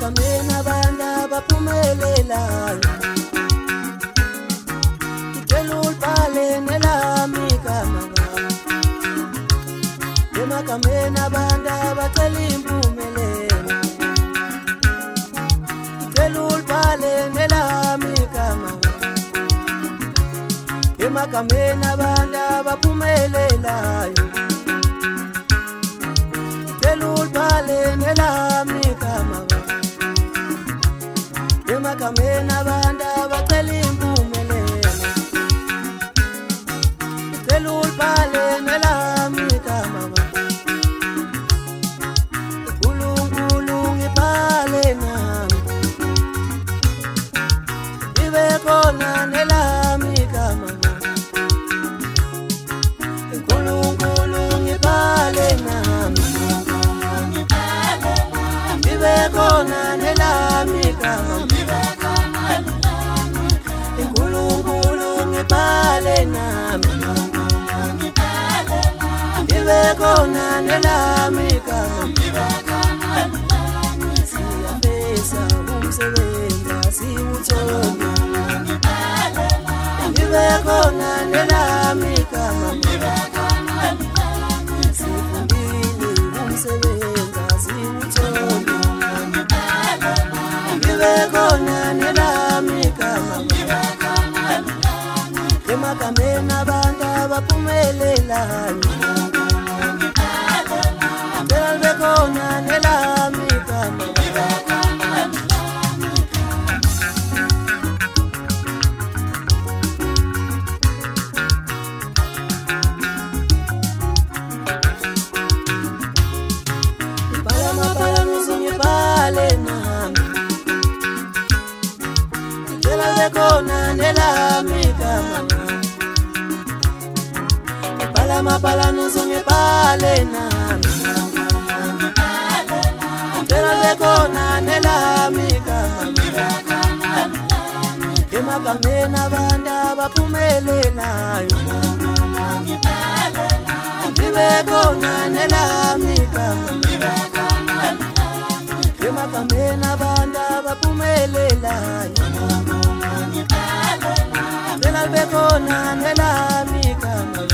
emagameni abantu abaphumelelayo. Ngicela ulibhale nelami igama emagameni abantu abacela impumelelo. Ngicela ulibhale nelami igama emagameni abantu abaphumelelayo. Ngicela ulibhale nelami igama emagameni abantu abacela impumelelo. Ngicela ulibhale nelami igama uNkulunkulu ngibhale nami ibe khona nelami igama. uNkulunkulu ngibhale nami ibe khona nelami igama. uNkulunkulu ngibhale nami ibe khona nelami igama. Siyafisa umsebenzi siwuthole ibe khona nelami igama. Sifundile umsebenzi siwuthole ibe khona nelami igama. Emagameni abantu abaphumelelayo. Ngicela libe khona nelami igama. Ngibhala amabhala ngizongibhale nami. Ngicela libe khona nelami igama. Ngibhala amabhala ngizongibhale nami. Ngicela libe khona nelami igama. Emagameni abantu abaphumelelayo. Libe khona nelami igama. Emagameni abantu abaphumelelayo. Ngicela libe khona nelami igama.